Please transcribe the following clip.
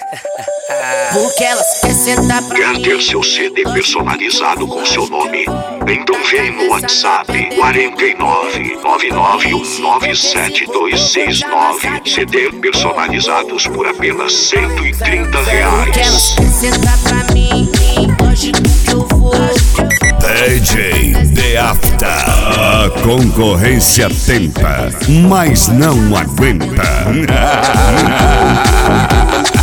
Porque elas querem sentar pra Quer mim. ter seu CD personalizado com seu nome? Então vem no WhatsApp 49991972269. CD personalizados por apenas R$130. Porque elas querem sentar pra mim. Hoje que eu vou. DJ The After. A concorrência tenta, mas não aguenta.